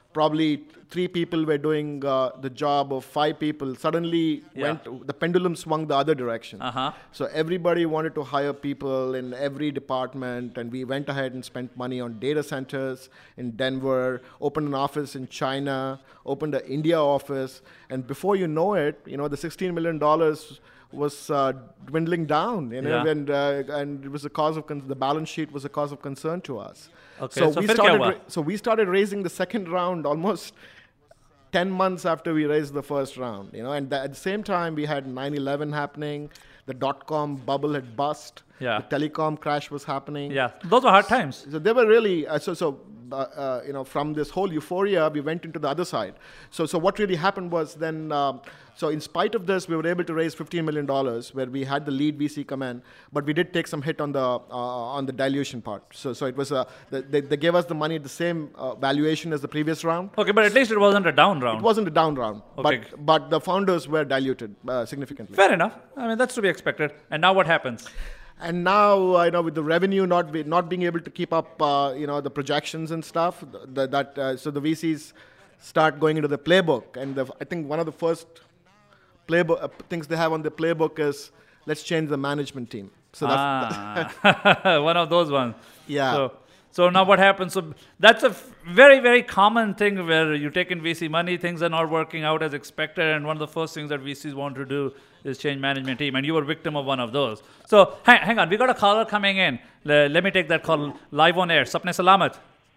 probably 3 people were doing the job of 5 people. Suddenly, the pendulum swung the other direction. So everybody wanted to hire people in every department, and we went ahead and spent money on data centers in Denver, opened an office in China, opened an India office, and before you know it, the $16 million was dwindling down, and it was a cause of the balance sheet was a cause of concern to us. Okay, so we started raising the second round almost 10 months after we raised the first round, and at the same time we had 9/11 happening, the dot-com bubble had bust, the telecom crash was happening. Yeah, those were hard times. So they were really from this whole euphoria, we went into the other side. So what really happened was then, so in spite of this, we were able to raise $15 million, where we had the lead VC come in, but we did take some hit on the dilution part. So it was they gave us the money at the same valuation as the previous round. Okay, but at least it wasn't a down round. It wasn't a down round, okay. but the founders were diluted significantly. Fair enough. I mean, that's to be expected. And now what happens? And now, with the revenue not being able to keep up, the projections and stuff, so the VCs start going into the playbook. And I think one of the first playbook things they have on the playbook is, let's change the management team. So that's one of those ones. Yeah. So now what happens? So that's a very, very common thing where you take in VC money, things are not working out as expected, and one of the first things that VCs want to do is change management team, and you were victim of one of those. So hang on, we got a caller coming in. Let me take that call live on air. Sapne Salamat.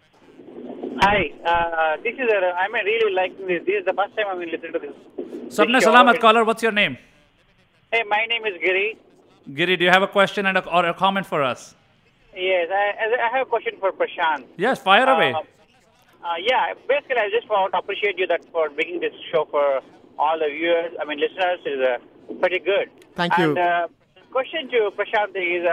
Hi, this is I'm really liking this. This is the first time I'm listening to this. Sapne Salamat, caller. What's your name? Hey, my name is Giri. Giri, do you have a question or a comment for us? Yes, I have a question for Prashant. Yes, fire away. Basically, I just want to appreciate you for bringing this show for all the viewers. I mean, listeners is pretty good. Thank you. And question to Prashant is,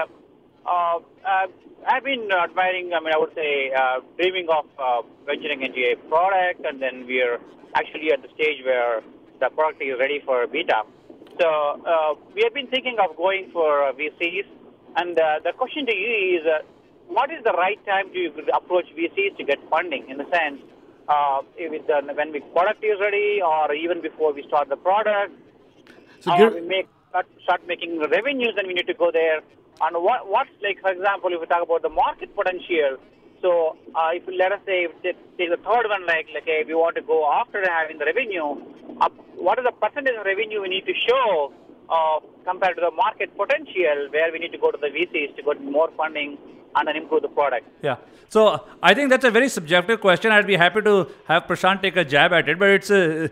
I've been admiring. I mean, I would say dreaming of venturing into a product, and then we are actually at the stage where the product is ready for beta. So we have been thinking of going for VCs. And the question to you is, what is the right time to approach VCs to get funding? In the sense, when the product is ready, or even before we start the product, so or we start making revenues, then we need to go there. And what's like, for example, if we talk about the market potential, so if let us say take the third one, like if we want to go after having the revenue, what is the percentage of revenue we need to show compared to the market potential, where we need to go to the VCs to get more funding and then improve the product? Yeah. So I think that's a very subjective question. I'd be happy to have Prashant take a jab at it, but it's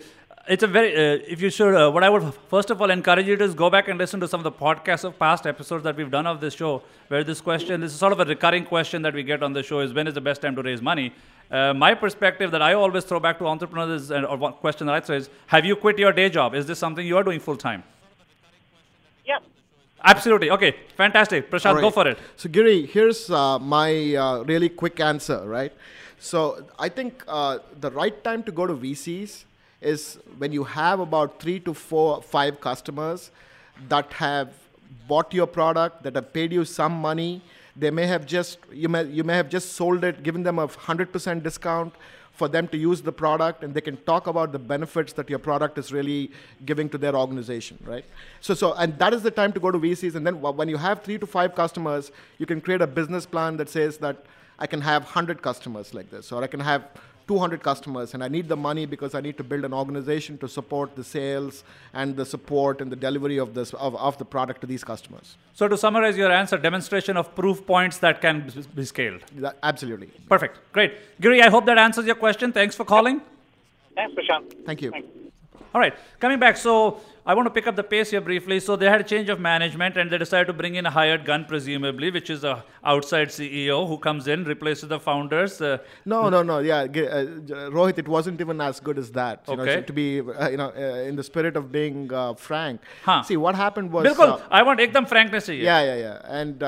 a very, if you should, what I would first of all encourage you to is go back and listen to some of the podcasts of past episodes that we've done of this show, where this is sort of a recurring question that we get on the show, is when is the best time to raise money? My perspective that I always throw back to entrepreneurs or one question that I say is, have you quit your day job? Is this something you are doing full time? Yeah. Absolutely. Okay. Fantastic. Prashant, right. Go for it. So, Giri, here's my really quick answer, right? So, I think the right time to go to VCs is when you have about 3 to 5 customers that have bought your product, that have paid you some money. They may have you may have just sold it, given them a 100% discount for them to use the product, and they can talk about the benefits that your product is really giving to their organization, right? And that is the time to go to VCs. And then when you have 3 to 5 customers, you can create a business plan that says that I can have 100 customers like this, or I can have 200 customers, and I need the money because I need to build an organization to support the sales and the support and the delivery of the product to these customers. So to summarize your answer, demonstration of proof points that can be scaled. Absolutely. Perfect. Great. Giri, I hope that answers your question. Thanks for calling. Thanks, Prashant. Thank you. Thanks. All right. Coming back. So I want to pick up the pace here briefly. So they had a change of management, and they decided to bring in a hired gun, presumably, which is a outside CEO who comes in, replaces the founders. No. Yeah, Rohit, it wasn't even as good as that. Okay. To be, in the spirit of being frank. Huh. See, what happened was... Bilkul, I want ekdam frankness here. Yeah. And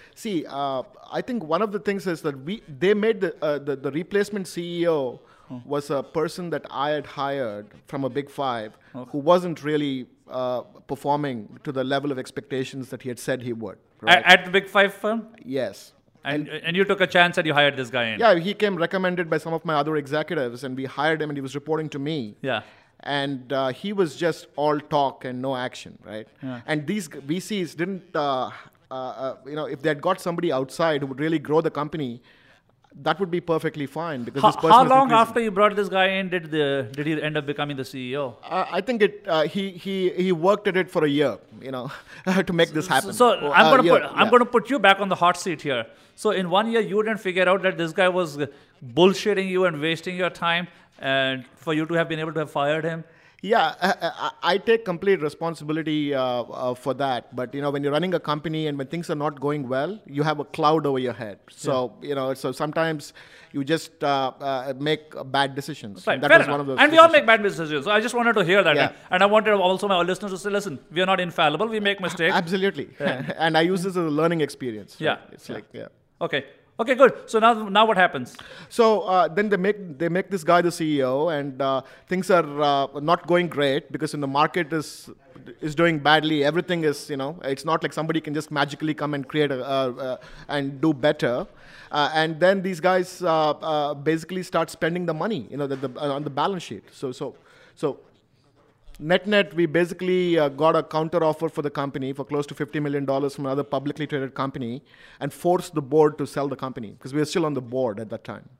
I think one of the things is that they made the replacement CEO was a person that I had hired from a Big Five who wasn't really performing to the level of expectations that he had said he would. Right? At the Big Five firm? Yes. And you took a chance and you hired this guy in. Yeah, he came recommended by some of my other executives, and we hired him, and he was reporting to me. Yeah. And he was just all talk and no action, right? Yeah. And these VCs didn't, if they had got somebody outside who would really grow the company, that would be perfectly fine because this person. How is long increasing. after you brought this guy in did he end up becoming the CEO? I think he worked at it for a year, to make this happen. So I'm Yeah. going to put you back on the hot seat here. So in 1 year, you didn't figure out that this guy was bullshitting you and wasting your time, and for you to have been able to have fired him. Yeah, I take complete responsibility for that. But when you're running a company and when things are not going well, you have a cloud over your head. So so sometimes you just make bad decisions. Right, And that fair was enough. one of those. And we all decisions. make bad decisions. So I just wanted to hear that. Yeah. And I wanted also my listeners to say, listen, we are not infallible. We make mistakes. Absolutely. And I use this as a learning experience. Yeah. Right? It's like Okay. Okay, good. So now what happens? So then they make this guy the CEO, and things are not going great because the market is doing badly. Everything is it's not like somebody can just magically come and create and do better. And then these guys basically start spending the money on the balance sheet. So net, we basically got a counter offer for the company for close to $50 million from another publicly traded company, and forced the board to sell the company because we were still on the board at that time.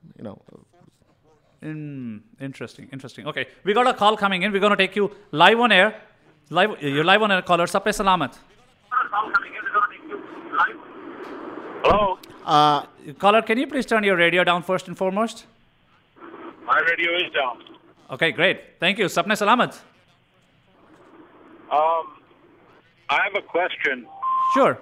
Interesting. Okay, we got a call coming in. We're going to take you live on air. You're live on air, caller. Sapne Salamat. Hello. Caller, can you please turn your radio down first and foremost? My radio is down. Okay, great. Thank you. Sapne Salamat. I have a question. Sure.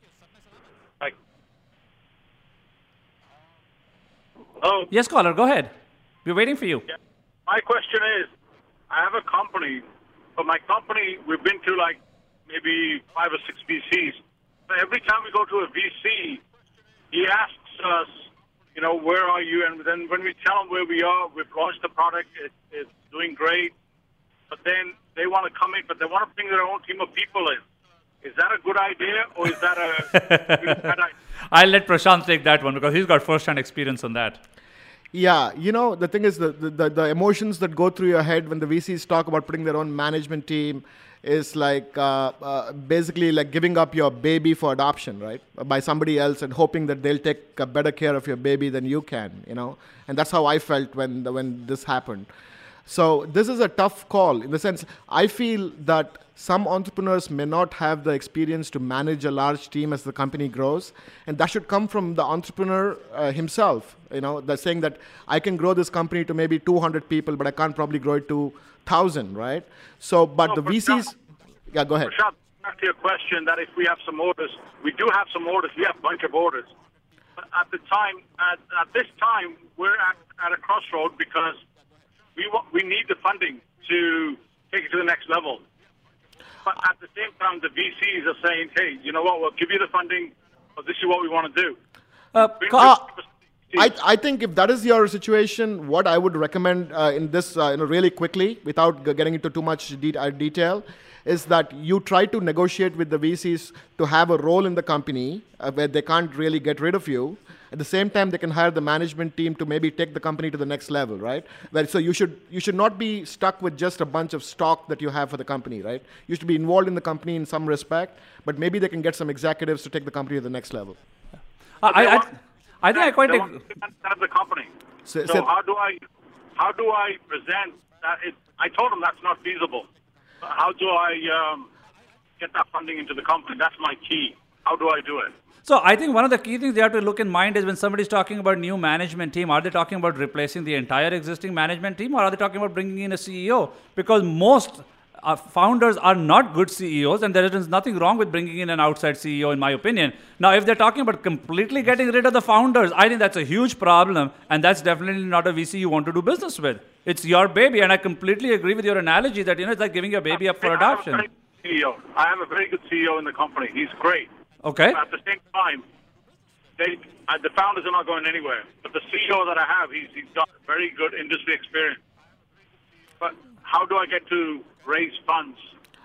Hello. Yes, caller, go ahead. We're waiting for you. Yeah. My question is, I have a company, but my company, we've been to like maybe 5 or 6 VCs. But every time we go to a VC, he asks us, where are you? And then when we tell him where we are, we've launched the product, it's doing great. But then they want to come in, but they want to bring their own team of people in. Is that a good idea, or is that a bad idea? I'll let Prashant take that one because he's got first-hand experience on that. Yeah, the thing is, the emotions that go through your head when the VCs talk about putting their own management team is like basically like giving up your baby for adoption, right? By somebody else and hoping that they'll take better care of your baby than you can, And that's how I felt when this happened. So this is a tough call in the sense I feel that some entrepreneurs may not have the experience to manage a large team as the company grows, and that should come from the entrepreneur himself. They're saying that I can grow this company to maybe 200 people, but I can't probably grow it to 1,000, right? So, but the VCs, yeah, go ahead. Prashant, back to your question that if we have some orders, we do have some orders. We have a bunch of orders. But at this time, we're at a crossroad because we need the funding to take it to the next level. But at the same time, the VCs are saying, hey, you know what, we'll give you the funding, but this is what we want to do. I think if that is your situation, what I would recommend in this, really quickly, without getting into too much detail, is that you try to negotiate with the VCs to have a role in the company where they can't really get rid of you. At the same time, they can hire the management team to maybe take the company to the next level, right? So you should not be stuck with just a bunch of stock that you have for the company, right? You should be involved in the company in some respect, but maybe they can get some executives to take the company to the next level. I think I quite agree. Of the company. So how do I present that? I told them that's not feasible. How do I get that funding into the company? That's my key. How do I do it? So I think one of the key things they have to look in mind is when somebody's talking about new management team, are they talking about replacing the entire existing management team, or are they talking about bringing in a CEO? Because most founders are not good CEOs, and there is nothing wrong with bringing in an outside CEO, in my opinion. Now, if they're talking about completely getting rid of the founders, I think that's a huge problem, and that's definitely not a VC you want to do business with. It's your baby, and I completely agree with your analogy that it's like giving your baby up for adoption. I have a very good CEO in the company. He's great. Okay. But at the same time, the founders are not going anywhere. But the CEO that I have, he's got very good industry experience. But how do I get to raise funds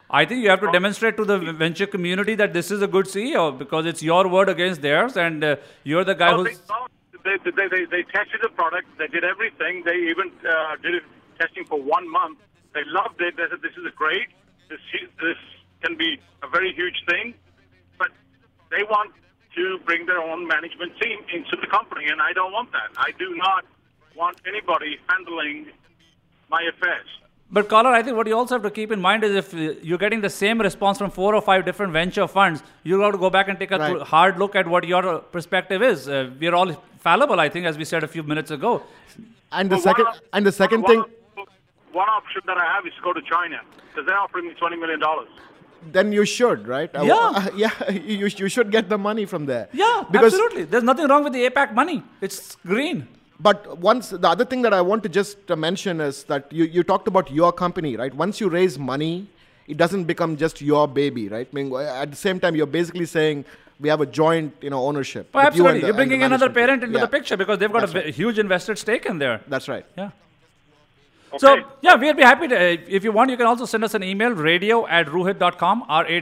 I think you have to demonstrate to the venture community that this is a good CEO because it's your word against theirs, and you're the guy Well, who's. they tested the product. They did everything. They even did it testing for 1 month. They loved it. They said, this is great. This can be a very huge thing. But they want to bring their own management team into the company, and I don't want that. I do not want anybody handling my affairs. But caller, I think what you also have to keep in mind is if you're getting the same response from 4 or 5 different venture funds, you have to go back and take a Right. hard look at what your perspective is. We're all fallible, I think, as we said a few minutes ago. And the Well, second thing, One option that I have is to go to China because they're offering me $20 million. then you should, right? Yeah. Yeah, you should get the money from there. Yeah, Because absolutely. There's nothing wrong with the APAC money. It's green. But the other thing that I want to just mention is that you talked about your company, right? Once you raise money, it doesn't become just your baby, right? I mean, at the same time, you're basically saying we have a joint, ownership. Oh, with you and absolutely. the- You're bringing and the another management parent team. into Yeah, the picture because they've got That's a right. huge invested stake in there. That's right. Yeah. Okay. So, yeah, we'd be happy to. If you want, you can also send us an email, radio@roohit.com,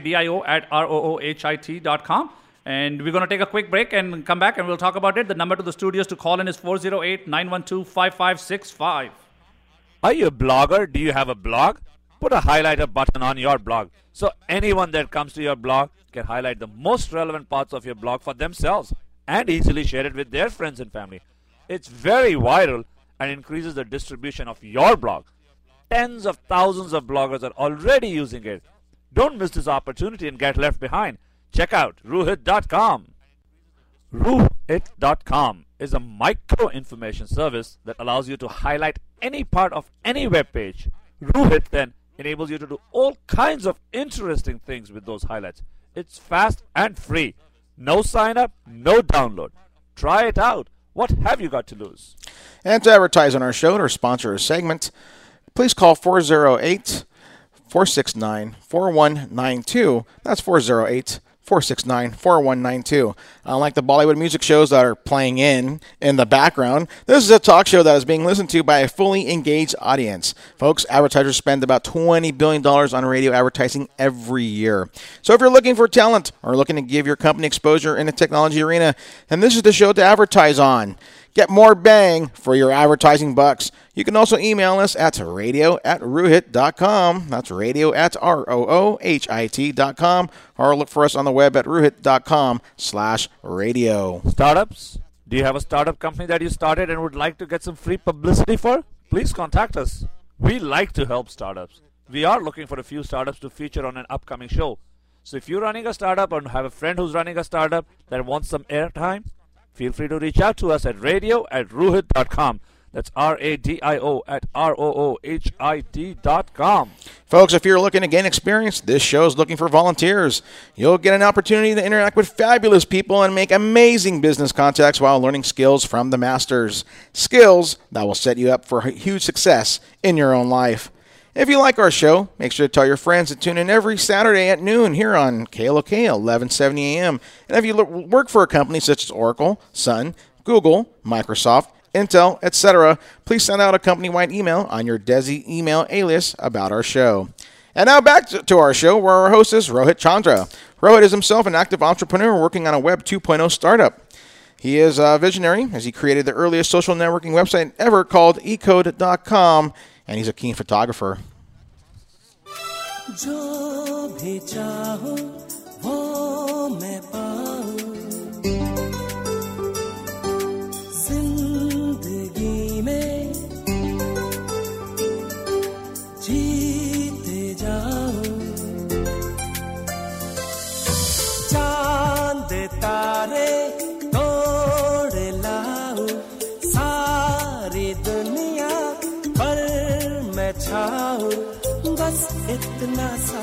radio@roohit.com. And we're going to take a quick break and come back and we'll talk about it. The number to the studios to call in is 408-912-5565. Are you a blogger? Do you have a blog? Put a highlighter button on your blog so anyone that comes to your blog can highlight the most relevant parts of your blog for themselves and easily share it with their friends and family. It's very viral and increases the distribution of your blog. Tens of thousands of bloggers are already using it. Don't miss this opportunity and get left behind. Check out Roohit.com. Roohit.com is a micro information service that allows you to highlight any part of any web page. Roohit then enables you to do all kinds of interesting things with those highlights. It's fast and free. No sign up, no download. Try it out. What have you got to lose? And to advertise on our show or sponsor a segment, please call 408-469-4192. That's 408-469-4192. Unlike the Bollywood music shows that are playing in the background, this is a talk show that is being listened to by a fully engaged audience. Folks, advertisers spend about $20 billion on radio advertising every year. So if you're looking for talent or looking to give your company exposure in the technology arena, then this is the show to advertise on. Get more bang for your advertising bucks. You can also email us at radio@roohit.com. That's radio@roohit.com. Or look for us on the web at roohit.com/radio. Startups? Do you have a startup company that you started and would like to get some free publicity for? Please contact us. We like to help startups. We are looking for a few startups to feature on an upcoming show. So if you're running a startup or have a friend who's running a startup that wants some airtime, feel free to reach out to us at radio@roohit.com. That's radio@roohit.com. Folks, if you're looking to gain experience, this show is looking for volunteers. You'll get an opportunity to interact with fabulous people and make amazing business contacts while learning skills from the masters. Skills that will set you up for huge success in your own life. If you like our show, make sure to tell your friends to tune in every Saturday at noon here on KLOK 1170 AM. And if you work for a company such as Oracle, Sun, Google, Microsoft, Intel, etc., please send out a company-wide email on your Desi email alias about our show. And now back to our show where our host is Rohit Chandra. Rohit is himself an active entrepreneur working on a Web 2.0 startup. He is a visionary as he created the earliest social networking website ever called ecode.com, and he's a keen photographer. जो भी चाहो वो मैं पाऊं जिंदगी में जीते जाओ चांद तारे तोड़ लाओ सारी दुनिया पर मैं छाऊं बस इतना सा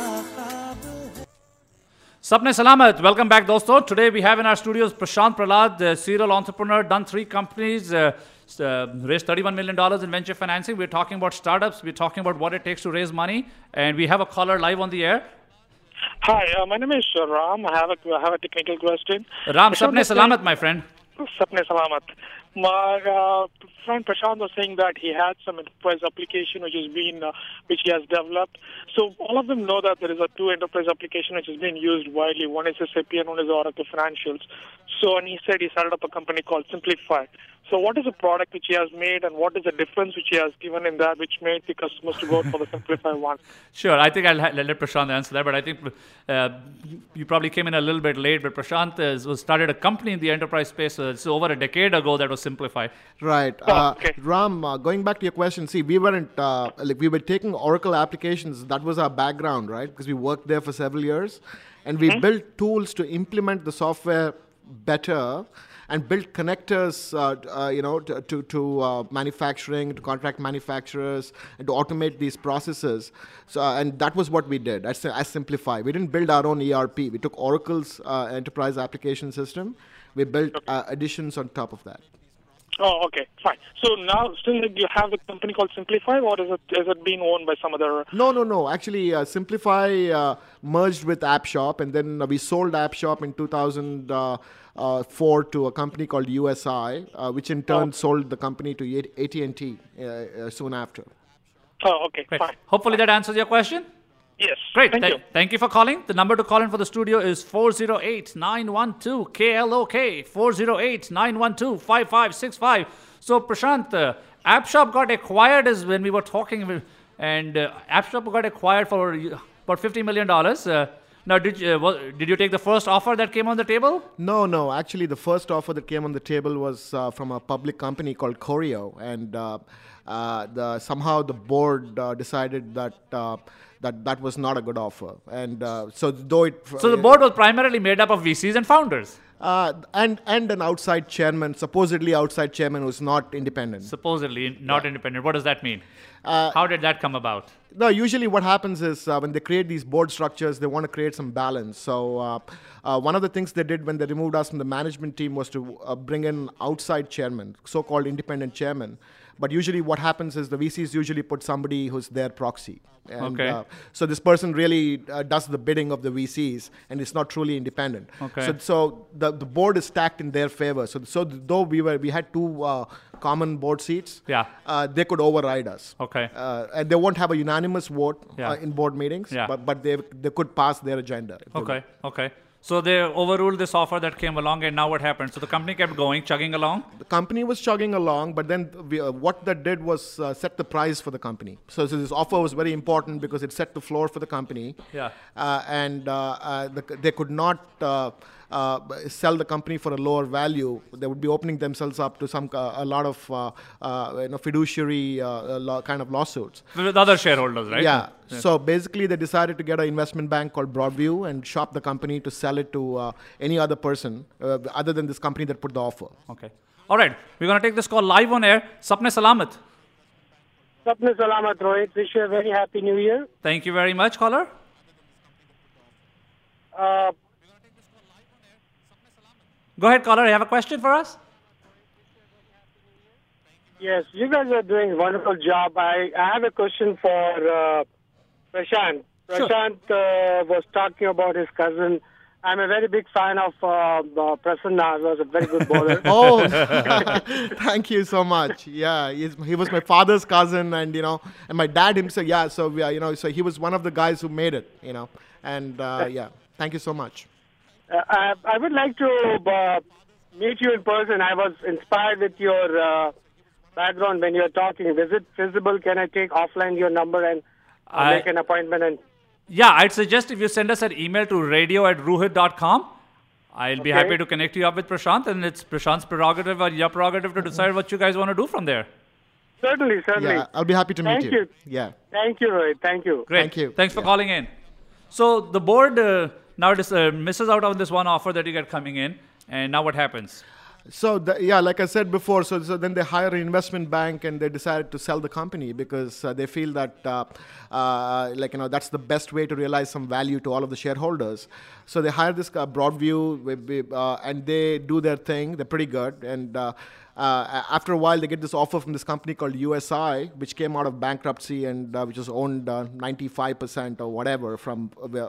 Sapne Salamat, welcome back, dosto. Today we have in our studios Prashant Prahlad, serial entrepreneur, done 3 companies, raised $31 million in venture financing. We're talking about startups. We're talking about what it takes to raise money. And we have a caller live on the air. Hi, my name is Ram. I have a technical question. Ram, Sapne Salamat, my friend. Sapne Salamat. My friend Prashant was saying that he had some enterprise application which he has developed. So all of them know that there is a two enterprise application which is being used widely. One is SAP and one is Oracle Financials. So, and he said he started up a company called Simplify. So what is the product which he has made, and what is the difference which he has given in that which made the customers to go for the Simplify one? Sure. I think I'll let Prashant answer that, but I think you probably came in a little bit late, but Prashant started a company in the enterprise space it's over a decade ago that was Simplify. Right. Okay. Ram, going back to your question, see, we weren't, we were taking Oracle applications. That was our background, right? Because we worked there for several years. And we built tools to implement the software better and build connectors, to manufacturing, to contract manufacturers, and to automate these processes. So, and that was what we did as Simplify. We didn't build our own ERP. We took Oracle's enterprise application system. We built additions on top of that. Oh, okay, fine. So now, still, you have the company called Simplify, or is it being owned by some other? No. Actually, Simplify merged with AppShop, and then we sold AppShop in 2004 to a company called USI, which in turn sold the company to AT&T soon after. Oh, okay, Great. fine. Hopefully that answers your question. Yes. Great. Thank you. Thank you for calling. The number to call in for the studio is 408-912-KLOK, 408-912-5565. So, Prashant, AppShop got acquired as when we were talking, and AppShop got acquired for about $50 million. Now, did you take the first offer that came on the table? No. Actually, the first offer that came on the table was from a public company called Choreo, and somehow the board decided that that was not a good offer. And so the board was primarily made up of VCs and founders. And an outside chairman, supposedly outside chairman, who's not independent. Supposedly not independent. What does that mean? How did that come about? No, usually what happens is when they create these board structures, they want to create some balance. So one of the things they did when they removed us from the management team was to bring in outside chairman, so-called independent chairman. But usually what happens is the VCs usually put somebody who's their proxy. And, okay. So this person really does the bidding of the VCs, and it's not truly independent. Okay. So the board is stacked in their favor. So though we had two common board seats, they could override us. Okay. And they won't have a unanimous vote in board meetings, Yeah. but they could pass their agenda. Okay. So they overruled this offer that came along, and now what happened? So the company kept going, chugging along? The company was chugging along, but then what that did was set the price for the company. So this offer was very important because it set the floor for the company. Yeah. They could not sell the company for a lower value. They would be opening themselves up to a lot of fiduciary kind of lawsuits. With other shareholders, right? Yeah. So basically, they decided to get an investment bank called Broadview and shop the company to sell it to any other person other than this company that put the offer. Okay. All right. We're going to take this call live on air. Sapne Salamat. Sapne Salamat, Rohit. Wish you a very happy new year. Thank you very much, caller. Go ahead, caller. You have a question for us? Yes, you guys are doing a wonderful job. I have a question for Prashant. Sure. Prashant was talking about his cousin. I'm a very big fan of Prasanna. He was a very good bowler. Oh, thank you so much. Yeah, he was my father's cousin, and and my dad himself. Yeah, so so he was one of the guys who made it. And thank you so much. I would like to meet you in person. I was inspired with your background when you were talking. Is it feasible? Can I take offline your number and make an appointment? And yeah, I'd suggest if you send us an email to radio@ruhit.com, I'll be happy to connect you up with Prashant, and it's Prashant's prerogative or your prerogative to decide what you guys want to do from there. Certainly. Yeah, I'll be happy to meet you. Thank you. Yeah. Thank you, Rohit. Thank you. Great. Thank you. Thanks for calling in. So the board now misses out on this one offer that you get coming in, and now what happens? So, like I said before, so then they hire an investment bank and they decided to sell the company because they feel that, that's the best way to realize some value to all of the shareholders. So they hire this Broadview and they do their thing. They're pretty good. And after a while, they get this offer from this company called USI, which came out of bankruptcy and which was owned 95% or whatever from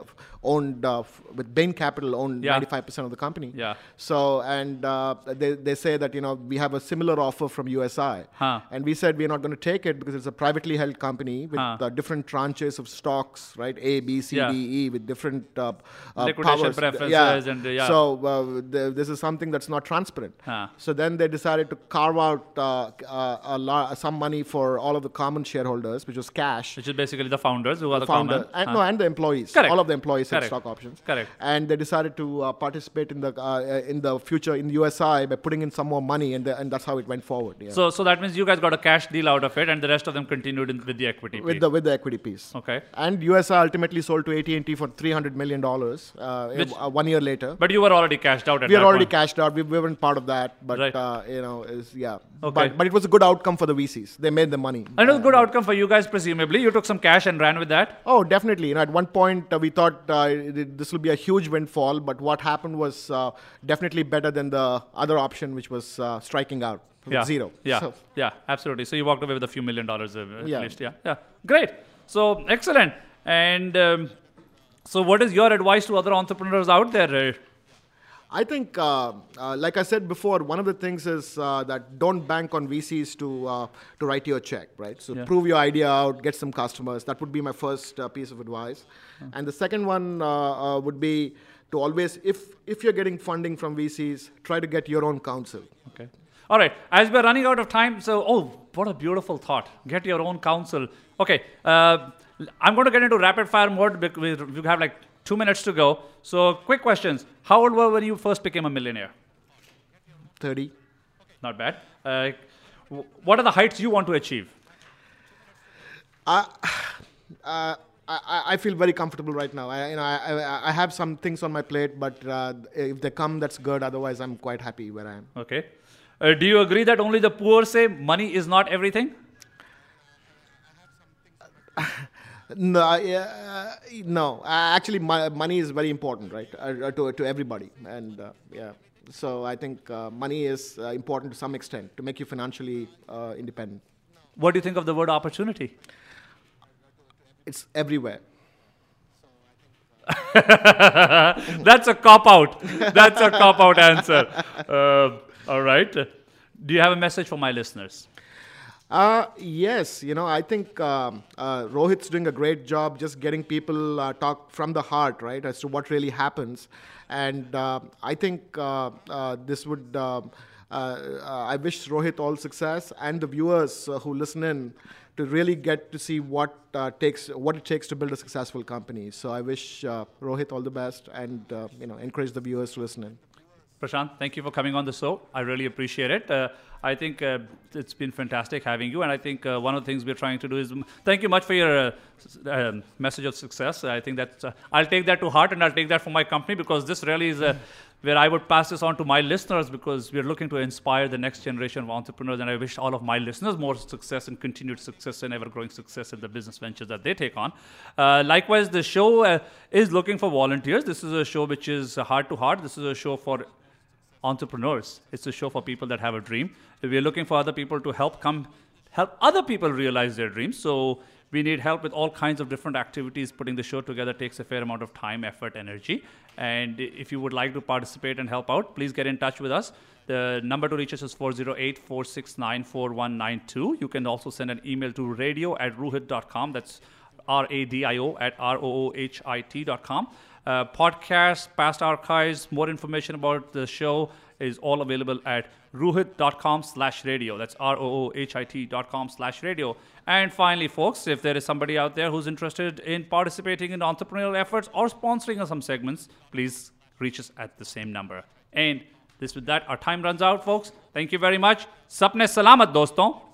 with Bain Capital owned 95% of the company. Yeah. So and they say that we have a similar offer from USI, and we said we're not going to take it because it's a privately held company with different tranches of stocks, right? A, B, C, D, E, with different liquidation powers. preferences and So this is something that's not transparent. So then they decided to carve out some money for all of the common shareholders, which was cash. Which is basically the founders who are the founder, common. and the employees. Correct. All of the employees had Correct. stock options. Correct. And they decided to participate in the future in USI by putting in some more money, and that's how it went forward. Yeah. So that means you guys got a cash deal out of it, and the rest of them continued with the equity piece. With the equity piece. Okay. And USI ultimately sold to AT&T for $300 million 1 year later. But you were already cashed out at that We were already point. cashed out. We weren't part of that, but Right. Okay. But it was a good outcome for the VCs. They made the money. And it was a good outcome for you guys, presumably. You took some cash and ran with that. Oh, definitely. At one point, we thought this will be a huge windfall, but what happened was definitely better than the other option, which was striking out. Zero. Yeah. So, Yeah, absolutely. So you walked away with a few $1 million at Yeah. least. Yeah. Great. So excellent. And so what is your advice to other entrepreneurs out there? I think, like I said before, one of the things is that don't bank on VCs to write you a check, right? So prove your idea out, get some customers. That would be my first piece of advice. And the second one would be to always, if you're getting funding from VCs, try to get your own counsel. Okay. All right. As we're running out of time, what a beautiful thought. Get your own counsel. Okay. I'm going to get into rapid fire mode because we have like 2 minutes to go. So quick questions. How old were you when you first became a millionaire? 30. Not bad. What are the heights you want to achieve? I feel very comfortable right now. I have some things on my plate, but if they come, that's good. Otherwise, I'm quite happy where I am. Okay. Do you agree that only the poor say money is not everything? No. Actually, money is very important, right? To everybody, and So I think money is important to some extent to make you financially independent. What do you think of the word opportunity? It's everywhere. That's a cop-out. That's a cop-out answer. All right. Do you have a message for my listeners? Yes. I think Rohit's doing a great job just getting people talk from the heart, right, as to what really happens. And I think this would... I wish Rohit all success and the viewers who listen in to really get to see what it takes to build a successful company. So I wish Rohit all the best and encourage the viewers to listen in. Prashant, thank you for coming on the show. I really appreciate it. I think it's been fantastic having you. And I think one of the things we're trying to do is thank you much for your message of success. I think that I'll take that to heart and I'll take that for my company because this really is where I would pass this on to my listeners because we're looking to inspire the next generation of entrepreneurs. And I wish all of my listeners more success and continued success and ever-growing success in the business ventures that they take on. Likewise, the show is looking for volunteers. This is a show which is heart to heart. This is a show for entrepreneurs. It's a show for people that have a dream. We're looking for other people to help other people realize their dreams. So we need help with all kinds of different activities. Putting the show together takes a fair amount of time, effort, energy. And if you would like to participate and help out, please get in touch with us. The number to reach us is 408-469-4192. You can also send an email to radio@roohit.com. That's radio@roohit.com. Podcasts, past archives, more information about the show is all available at roohit.com/radio. That's roohit.com/radio. And finally, folks, if there is somebody out there who's interested in participating in entrepreneurial efforts or sponsoring some segments, please reach us at the same number. And with that, our time runs out, folks. Thank you very much. Sapne salamat, doston.